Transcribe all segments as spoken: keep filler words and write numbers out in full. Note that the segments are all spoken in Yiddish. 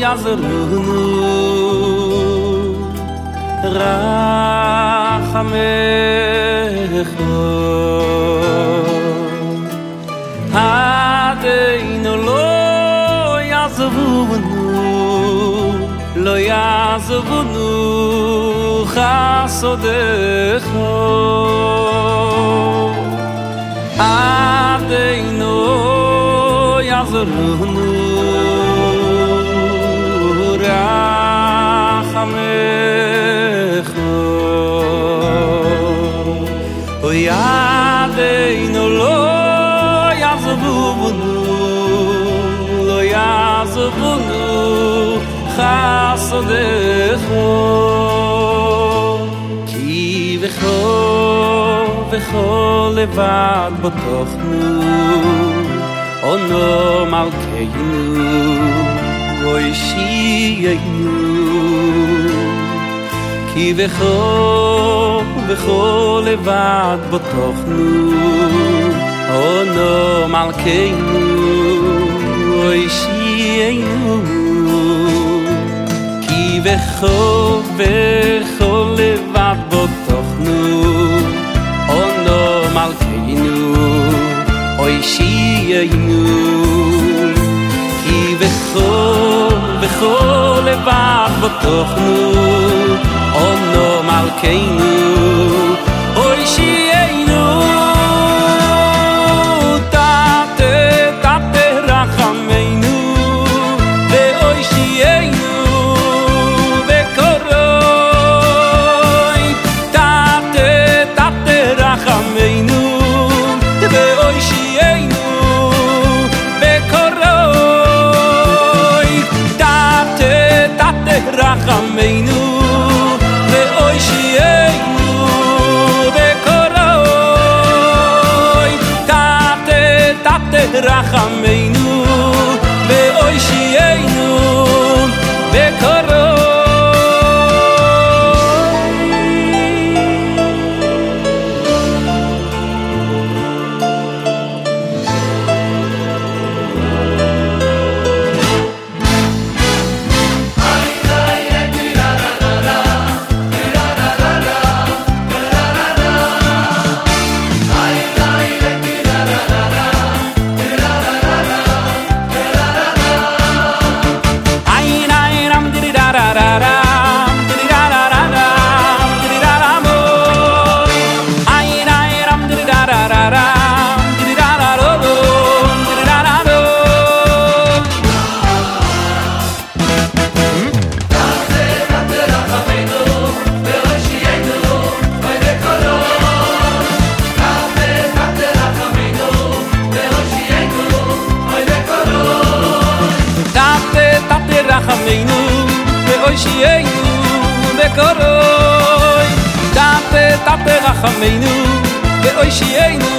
יעזרנו רחמך עדינו לא יעזבונו לא יעזבונו חסדך עדינו יעזרנו רחמך וידינו לא יעזבונו לא יעזבונו חסדך כי וכל וכל לבד בתוכנו אנו מלכנו וישיענו כי וכל וכל לבד בתוכנו אנו מלכנו וישיענו כי וכל וכל לבד בתוכנו אנו מלכנו וישיענו כי וכל וכל לבד בתוכנו אנו מלכנו וישיענו תתה תתה רחמנו וישיענו בקורוי תתה תתה רחמנו וישיענו בקורוי תתה תתה רחמנו וישיענו בקורוי תתה תתה רחמנו וישיענו בקורוי רחמנו וישיענו בקורוי תתה תתה רחמנו וישיענו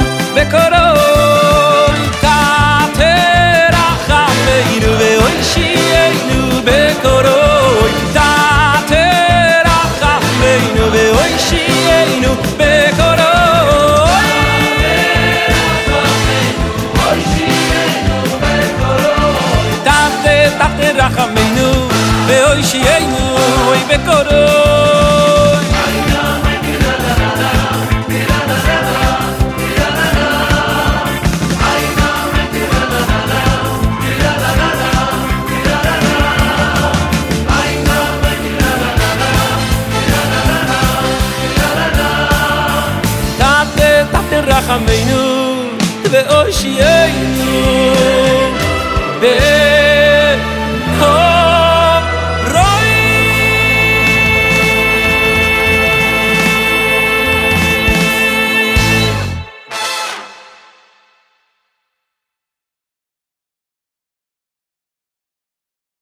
בקורוי תתה רחמנו וישיענו בקורוי תתה רחמנו וישיענו בקורוי תתה רחמנו וישיענו בקורוי תתה תתה רחמנו וישיענו